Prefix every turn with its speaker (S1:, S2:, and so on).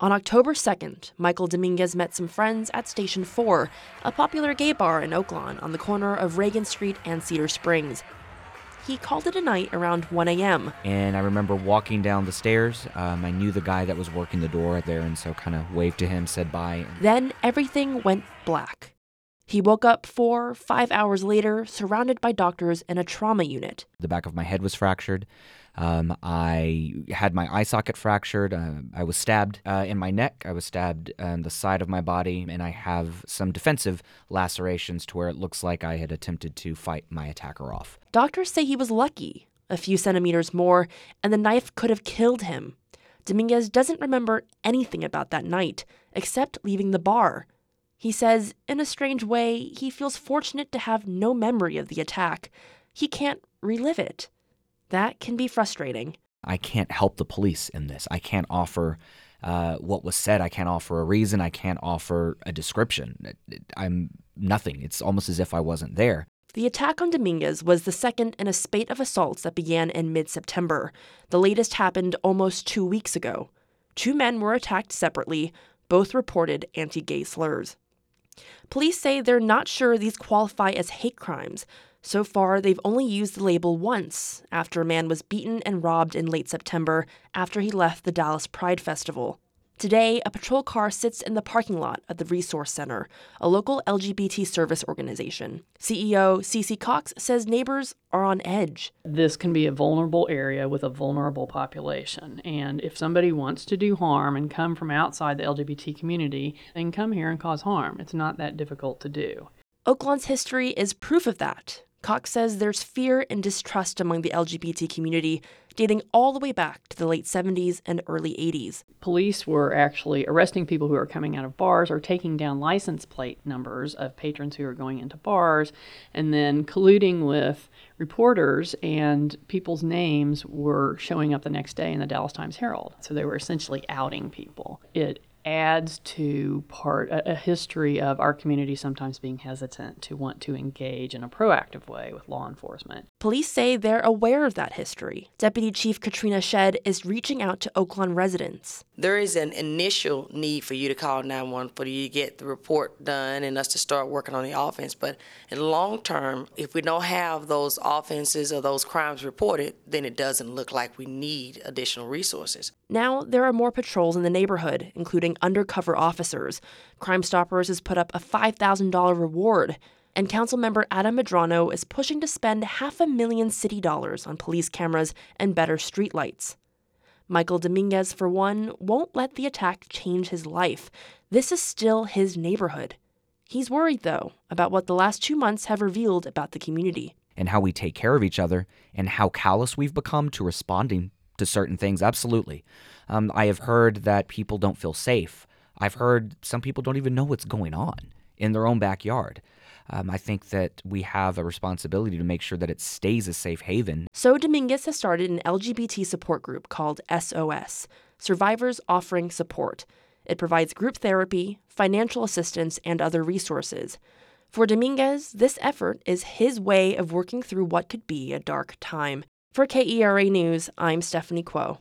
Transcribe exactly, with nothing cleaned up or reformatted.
S1: On October second, Michael Dominguez met some friends at Station four, a popular gay bar in Oaklawn on the corner of Reagan Street and Cedar Springs. He called it a night around one a.m.
S2: And I remember walking down the stairs. Um, I knew the guy that was working the door there, and so kind of waved to him, said bye.
S1: Then everything went black. He woke up four, five hours later, surrounded by doctors in a trauma unit.
S2: The back of my head was fractured. Um, I had my eye socket fractured. Uh, I was stabbed uh, in my neck. I was stabbed on the side of my body, and I have some defensive lacerations to where it looks like I had attempted to fight my attacker off.
S1: Doctors say he was lucky, a few centimeters more, and the knife could have killed him. Dominguez doesn't remember anything about that night, except leaving the bar. He says, in a strange way, he feels fortunate to have no memory of the attack. He can't relive it. That can be frustrating.
S2: I can't help the police in this. I can't offer uh, what was said. I can't offer a reason. I can't offer a description. I'm nothing. It's almost as if I wasn't there.
S1: The attack on Dominguez was the second in a spate of assaults that began in mid-September. The latest happened almost two weeks ago. Two men were attacked separately. Both reported anti-gay slurs. Police say they're not sure these qualify as hate crimes. So far, they've only used the label once, after a man was beaten and robbed in late September after he left the Dallas Pride Festival. Today, a patrol car sits in the parking lot at the Resource Center, a local L G B T service organization. C E O Cece Cox says neighbors are on edge.
S3: This can be a vulnerable area with a vulnerable population, and if somebody wants to do harm and come from outside the L G B T community, they can come here and cause harm. It's not that difficult to do.
S1: Oaklawn's history is proof of that. Cox says there's fear and distrust among the L G B T community, dating all the way back to the late seventies and early eighties.
S3: Police were actually arresting people who are coming out of bars or taking down license plate numbers of patrons who are going into bars, and then colluding with reporters, and people's names were showing up the next day in the Dallas Times-Herald. So they were essentially outing people. It adds to part a, a history of our community sometimes being hesitant to want to engage in a proactive way with law enforcement.
S1: Police say they're aware of that history. Deputy Chief Katrina Shedd is reaching out to Oaklawn residents.
S4: There is an initial need for you to call nine one one for you to get the report done and us to start working on the offense. But in the long term, if we don't have those offenses or those crimes reported, then it doesn't look like we need additional resources.
S1: Now there are more patrols in the neighborhood, including undercover officers. Crime Stoppers has put up a five thousand dollars reward, and Councilmember Adam Medrano is pushing to spend half a million city dollars on police cameras and better streetlights. Michael Dominguez, for one, won't let the attack change his life. This is still his neighborhood. He's worried, though, about what the last two months have revealed about the community.
S2: And how we take care of each other, and how callous we've become to responding to certain things, absolutely. Um, I have heard that people don't feel safe. I've heard some people don't even know what's going on in their own backyard. Um, I think that we have a responsibility to make sure that it stays a safe haven.
S1: So Dominguez has started an L G B T support group called S O S, Survivors Offering Support. It provides group therapy, financial assistance, and other resources. For Dominguez, this effort is his way of working through what could be a dark time. For K E R A News, I'm Stephanie Kuo.